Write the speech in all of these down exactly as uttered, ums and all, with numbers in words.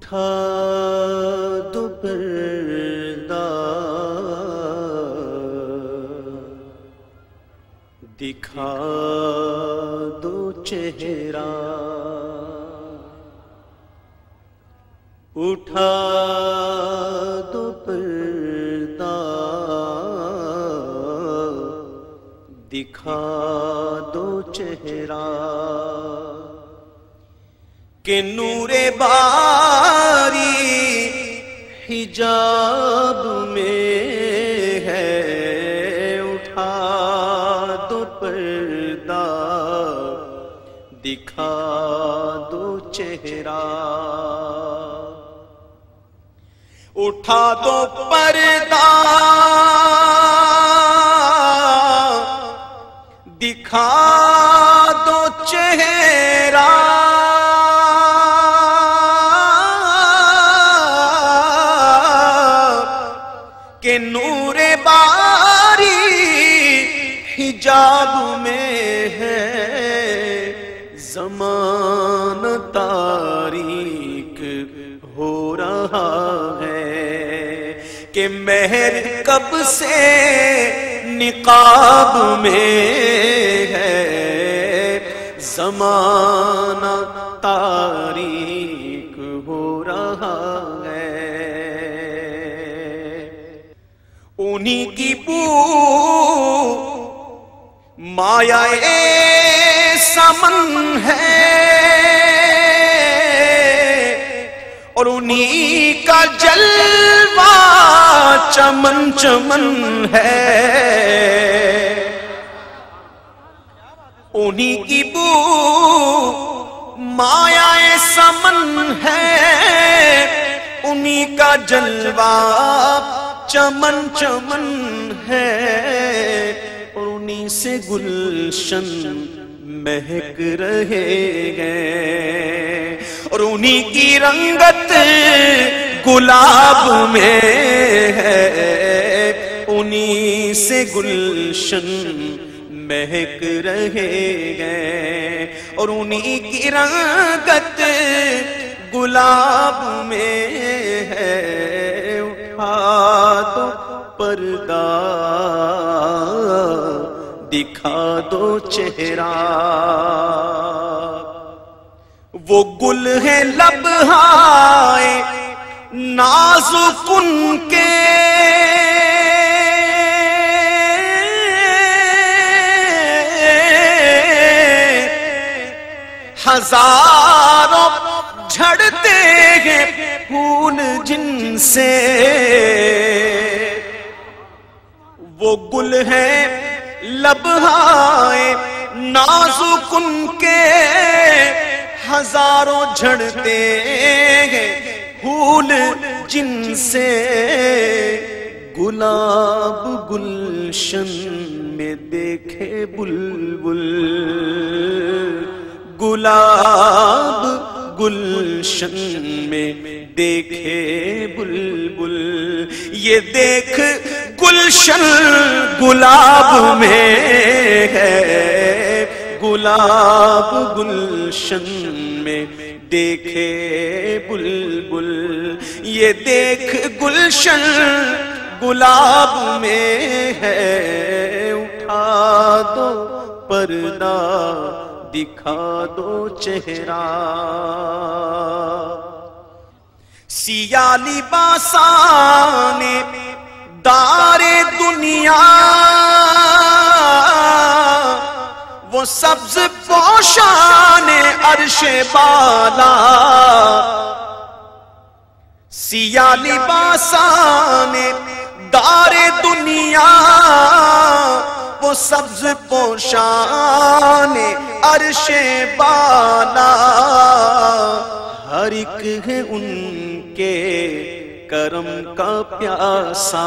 اٹھا دو پردہ دکھا دو چہرہ، اٹھا دو پردہ دکھا دو چہرہ، کہ نور باری حجاب میں ہے، اٹھا دو پردہ دکھا دو چہرہ، اٹھا دو پردہ دکھا دو چہرہ، کہ نور باری حجاب میں ہے، زمانہ تاریک ہو رہا ہے، کہ مہر کب سے نقاب میں ہے، زمانہ تاریک ہو رہا ہے۔ انہی کی بو مایا سمن ہے، اور انہی کا جلوہ چمن چمن ہے، انہی کی بو مایا سمن ہے، انہی کا جلوہ چمن چمن ہے، اور انہی سے گلشن مہک رہے ہیں، اور انہی کی رنگت گلاب میں ہے، انہی سے گلشن مہک رہے ہیں، اور انہی کی رنگت گلاب میں ہے، اٹھا دو پردہ دکھا دو چہرہ، وہ گل ہے لبہائے نازک ان کے، ہزاروں جھڑتے ہیں پھول جن سے، وہ گل ہے لبہائے نازک ان کے، ہزاروں جھڑتے ہیں پھول جن سے، گلاب گلشن میں دیکھے بلبل، گلاب گلشن میں دیکھے بلبل، یہ دیکھ گلشن گلاب میں ہے، گلاب گلشن میں دیکھے بلبل، یہ دیکھ گلشن گلاب میں ہے، اٹھا دو پردہ دکھا دو چہرہ، سیاہ لباسان دار دنیا، وہ سبز پوشان عرش بالا، سیاہ لباسان دار دنیا، وہ سبز پوشان عرش بالا، ہر ایک ہے ان کے کرم کا پیاسا،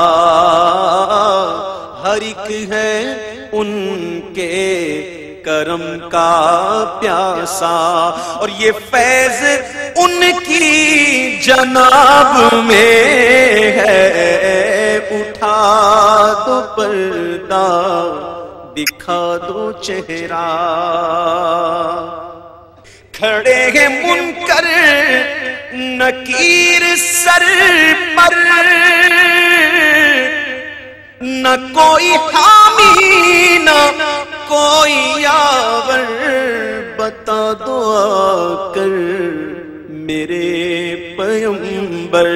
ہر ایک ہے ان کے کرم کا پیاسا، اور یہ فیض ان کی جناب میں ہے، اٹھا دو پردہ دکھا دو چہرہ، کھڑے ہیں منکر نکیر سر پر، نہ کوئی حامی نہ کوئی یاور، بتا دو آ کر میرے پیغمبر،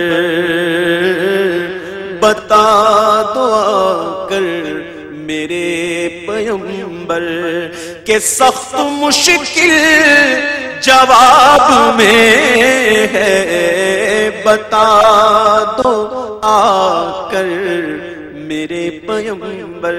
بتا دو آ کر میرے پیغمبر، کہ سخت مشکل جواب میں ہے، بتا دو آ کر میرے پیغمبر۔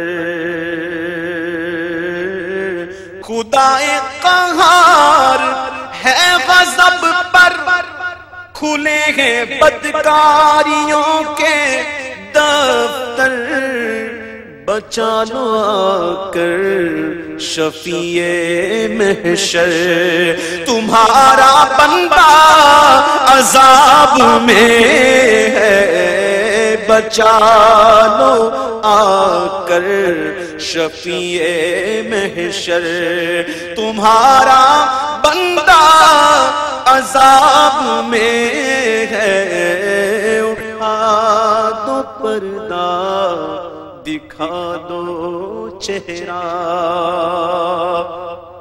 خدائے قہار ہے غضب پر، کھلے ہیں بدکاریوں کے دفتر، بچا لو آ کر شفیع محشر، تمہارا بندہ عذاب میں ہے، بچا لو آ کر شفیع محشر، تمہارا بندہ عذاب میں ہے، اٹھا دو پردہ دکھا دو چہرہ،